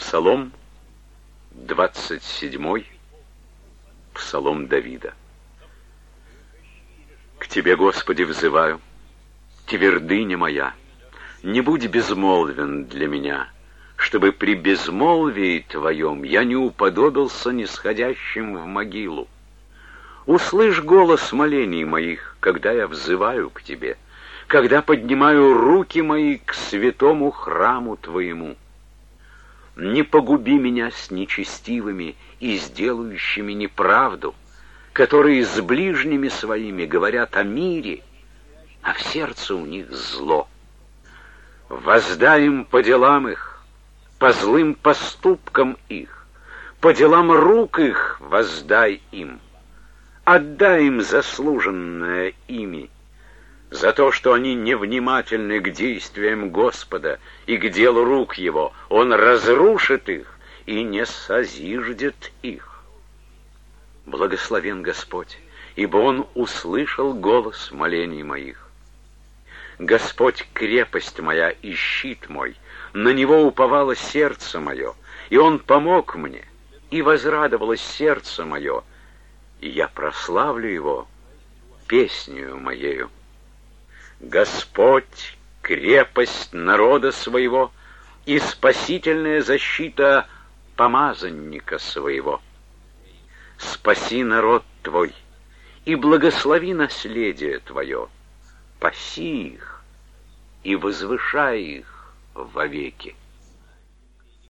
Псалом 27, Псалом Давида. К Тебе, Господи, взываю, твердыня моя, не будь безмолвен для меня, чтобы при безмолвии Твоем я не уподобился нисходящим в могилу. Услышь голос молений моих, когда я взываю к Тебе, когда поднимаю руки мои к святому храму Твоему. Не погуби меня с нечестивыми и сделающими неправду, которые с ближними своими говорят о мире, а в сердце у них зло. Воздай им по делам их, по злым поступкам их, по делам рук их воздай им. Отдай им заслуженное ими, за то, что они невнимательны к действиям Господа и к делу рук Его. Он разрушит их и не созиждет их. Благословен Господь, ибо Он услышал голос молений моих. Господь — крепость моя и щит мой, на Него уповало сердце мое, и Он помог мне, и возрадовалось сердце мое, и я прославлю Его песнею моею. Господь — крепость народа своего и спасительная защита помазанника своего. Спаси народ Твой и благослови наследие Твое, паси их и возвышай их вовеки.